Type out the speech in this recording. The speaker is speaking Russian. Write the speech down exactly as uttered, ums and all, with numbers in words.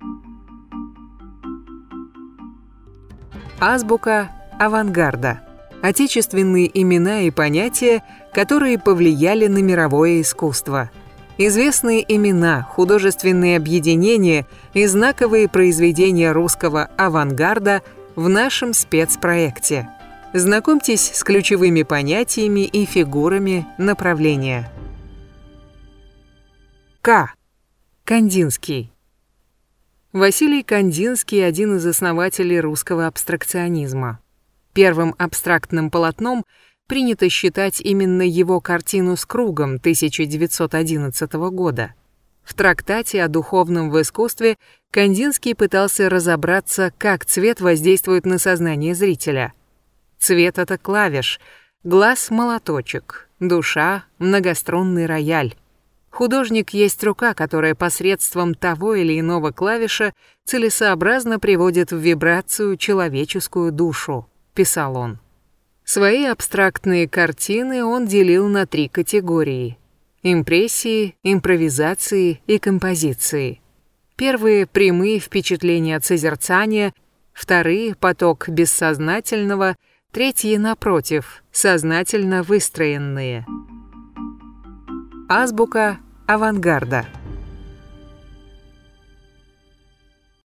Азбука авангарда. Отечественные имена и понятия, которые повлияли на мировое искусство. Известные имена, художественные объединения и знаковые произведения русского авангарда в нашем спецпроекте. Знакомьтесь с ключевыми понятиями и фигурами направления. К. Кандинский. Василий Кандинский – один из основателей русского абстракционизма. Первым абстрактным полотном принято считать именно его картину с кругом тысяча девятьсот одиннадцатого года. В трактате о духовном в искусстве Кандинский пытался разобраться, как цвет воздействует на сознание зрителя. Цвет — это клавиш, глаз — молоточек, душа — многострунный рояль. Художник есть рука, которая посредством того или иного клавиша целесообразно приводит в вибрацию человеческую душу, писал он. Свои абстрактные картины он делил на три категории: импрессии, импровизации и композиции. Первые — прямые впечатления от созерцания, вторые — поток бессознательного, третьи, напротив, сознательно выстроенные. Азбука авангарда.